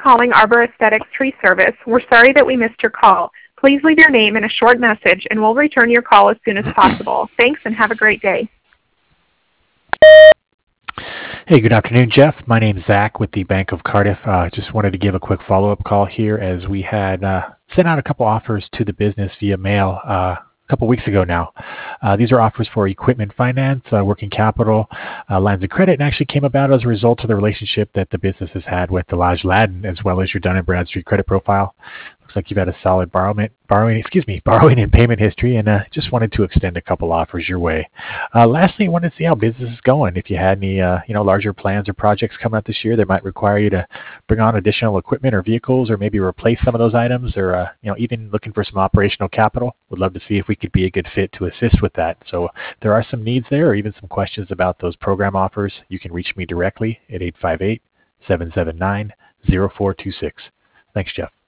calling Arbor Aesthetics Tree Service. We're sorry that we missed your call. Please leave your name and a short message, and we'll return your call as soon as possible. Thanks, and have a great day. Hey, good afternoon, Jeff. My name's Zach with the Bank of Cardiff. Just wanted to give a quick follow-up call here as we had sent out a couple offers to the business via mail a couple weeks ago now. These are offers for equipment finance, working capital, lines of credit, and actually came about as a result of the relationship that the business has had with Delage Ladden, as well as your Dun & Bradstreet credit profile. Looks like you've had a solid borrowing and payment history, and just wanted to extend a couple offers your way. Lastly, I wanted to see how business is going. If you had any larger plans or projects coming up this year that might require you to bring on additional equipment or vehicles, or maybe replace some of those items, or even looking for some operational capital, would love to see if we could be a good fit to assist with that. So if there are some needs there, or even some questions about those program offers, you can reach me directly at 858-779-0426. Thanks, Jeff.